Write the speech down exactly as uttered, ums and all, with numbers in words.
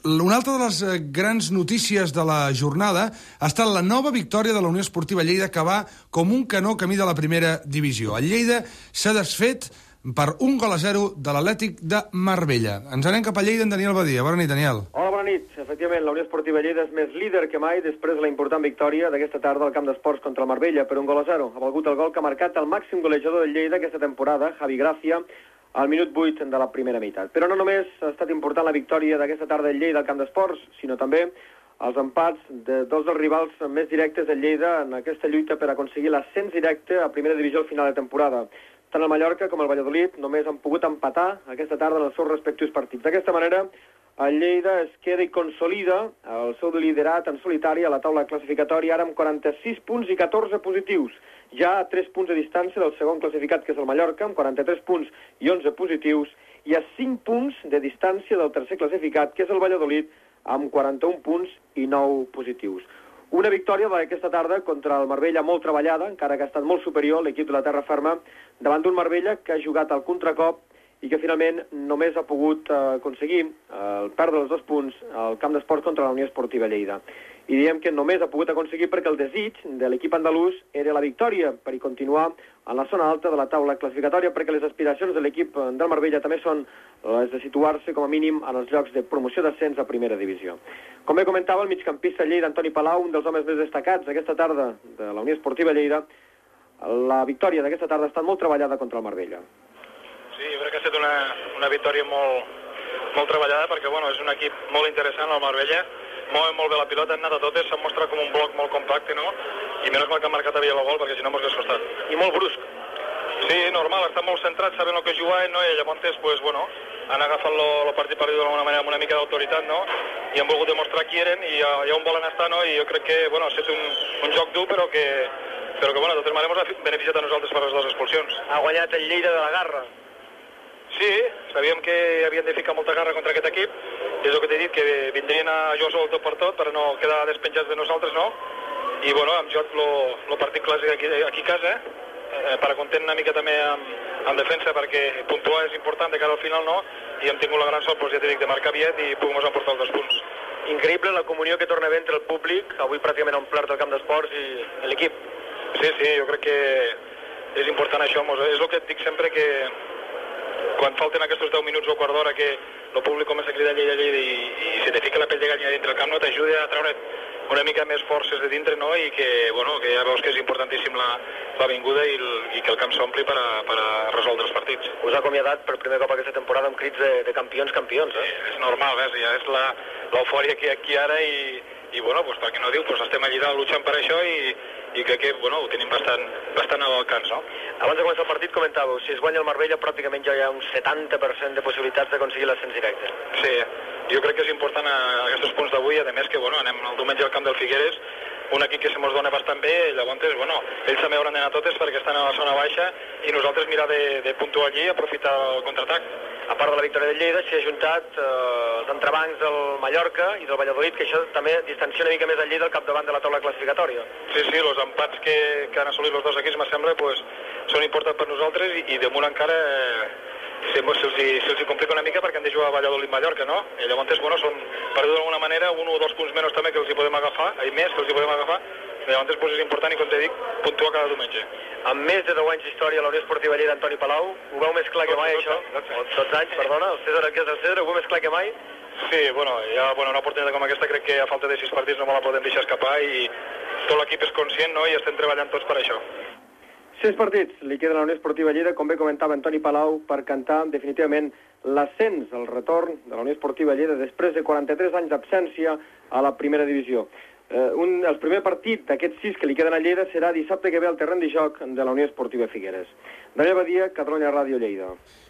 Una altra de les grans notícies de la jornada ha estat la nova victòria de la Unió Esportiva Lleida, que va com un canó camí de la primera divisió. El Lleida s'ha desfet per un gol a zero de l'Atlètic de Marbella. Ens anem cap a Lleida en Daniel Badia. Bona nit, Daniel. Hola, bona nit. Efectivament, la Unió Esportiva Lleida és més líder que mai després de la important victòria d'aquesta tarda al camp d'esports contra el Marbella per un gol a zero. Ha valgut el gol que ha marcat el màxim golejador del Lleida aquesta temporada, Javi Gràcia, al minut vuit de la primera meitat. Però no només ha estat important la victòria d'aquesta tarda del Lleida al camp d'esports, sinó també els empats de dos dels rivals més directes del Lleida en aquesta lluita per aconseguir l'ascens directe a primera divisió al final de temporada. Tant el Mallorca com el Valladolid només han pogut empatar aquesta tarda en els seus respectius partits. D'aquesta manera, el Lleida es queda i consolida el seu liderat en solitari a la taula classificatòria, ara amb quaranta-sis punts i catorze positius. Ja a tres punts de distància del segon classificat, que és el Mallorca, amb quaranta-tres punts i onze positius, i a cinc punts de distància del tercer classificat, que és el Valladolid, amb quaranta-un punts i nou positius. Una victòria d'aquesta tarda contra el Marbella molt treballada, encara que ha estat molt superior l'equip de la terra ferma, davant d'un Marbella que ha jugat al contracop i que finalment només ha pogut eh, aconseguir eh, perdre els dos punts al camp d'esports contra la Unió Esportiva Lleida. I diem que només ha pogut aconseguir perquè el desig de l'equip andalús era la victòria per continuar en la zona alta de la taula classificatòria, perquè les aspiracions de l'equip del Marbella també són les de situar-se com a mínim en els llocs de promoció d'ascens a primera divisió. Com bé comentava el migcampista Lleida, Antoni Palau, un dels homes més destacats aquesta tarda de la Unió Esportiva Lleida, la victòria d'aquesta tarda ha estat molt treballada contra el Marbella. Sí, jo crec que ha estat una, una victòria molt, molt treballada, perquè bueno, és un equip molt interessant, el Marbella, mouen molt bé la pilota, han anat a totes, s'han mostrat com un bloc molt compacte, no? I menys mal que han marcat havia el gol, perquè si no mos hagués costat. I molt brusc. Sí, normal, estan molt centrats, saben el que juguen, no? I llavors, pues, bueno, han agafat el partit per dir d'alguna manera amb una mica d'autoritat, no? I han volgut demostrar qui eren i a, a on volen estar, no? I jo crec que, bueno, ha estat un, un joc dur, però que, però que, bueno, de totes maneres ens ha beneficiat a nosaltres per les dues expulsions. Ha guanyat el Lleida de la garra. Sí, sabíem que havien de ficar molta garra contra aquest equip, és el que t'he dit, que vindrien a jugar sol tot per tot, per no quedar despenjats de nosaltres, no? I, bueno, hem jugat el partit clàssic aquí, aquí a casa, eh, per a content una mica també amb, amb defensa, perquè puntuar és important de cara al final, no? I hem tingut la gran sort, doncs, ja t'he dit, de marcar aviat i puguem emportar els dos punts. Increïble la comunió que torna a haver entre el públic, avui pràcticament omplert el camp d'esports i l'equip. Sí, sí, jo crec que és important això, mos, és el que et dic sempre, que quan falten aquests deu minuts o quart d'hora que el públic comença a cridar Lleida, Lleida i, i se te fica la pell de gallina dintre el camp, no t'ajuda a treure una mica més forces de dintre, no? I que, bueno, que ja veus que és importantíssim la, la vinguda i, el, i que el camp s'ompli per, a, per a resoldre els partits. Us ha acomiadat per primer cop aquesta temporada amb crits de, de campions, campions, eh? Sí, és normal, ves, ja és l'eufòria que hi ha aquí ara i, i bueno, pues, per què no diu, pues, estem allà dalt luchant per això i, i crec que, bueno, ho tenim bastant, bastant a l'alcance, no? Abans de començar el partit comentàveu, si es guanya el Marbella pràcticament ja hi ha un setanta per cent de possibilitats d'aconseguir l'ascens directe. Sí, jo crec que és important a, a aquests punts d'avui, a més que, bueno, anem el diumenge al camp del Figueres, un equip que se mos dona bastant bé, llavors, bueno, ells també hauran d'anar totes perquè estan a la zona baixa i nosaltres mirar de, de puntuar allí i aprofitar el contraatac. A part de la victòria del Lleida, s'hi ha juntat eh, els entrebancs del Mallorca i del Valladolid, que això també distancia una mica més el Lleida al capdavant de la taula classificatòria. Sí, sí, els empats que, que han assolit els dos equips, me sembla, pues, són importants per nosaltres i, i damunt encara eh, se'ls se se se complica una mica perquè han de jugar a Valladolid-Mallorca, no? I llavors, bueno, són, per dir d'alguna manera, un o dos punts menys també que els hi podem agafar, i més que els hi podem agafar. Llavors, pues, és important i, com t'he dit, puntuar cada diumenge. Amb més de deu anys d'història a la Unió Esportiva Lleida, Antoni Palau, ho veu més clar que mai, això? dotze anys, perdona, el César, que és el César, ho veu més clar que mai? Sí, bueno, ja, bueno, una oportunitat com aquesta crec que a falta de sis partits no me la podem deixar escapar i tot l'equip és conscient, no?, i estem treballant tots per això. Sis partits li queden a la Unió Esportiva Lleida, com bé comentava Antoni Palau, per cantar definitivament l'ascens, el retorn de la Unió Esportiva Lleida després de quaranta-tres anys d'absència a la primera divisió. Eh, un, el primer partit d'aquests sis que li queden a Lleida serà dissabte que ve al terreny de joc de la Unió Esportiva Figueres. Daniel Badia, Catalunya Ràdio, Lleida.